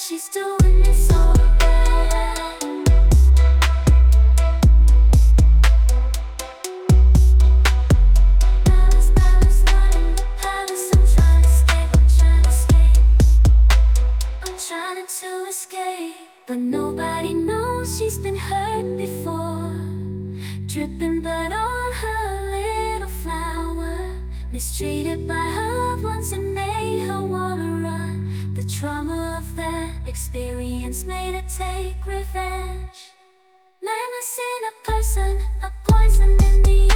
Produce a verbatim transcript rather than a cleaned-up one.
she's doing it so bad. Palace, palace, not in the palace. I'm trying to escape, I'm trying to escape. I'm trying to escape, but nobody knows she's been hurt before. Dripping blood on her little flower, mistreated by her once and made her wanna run. The trauma of that experience made her take revenge. Man, I seen a person, a poison in the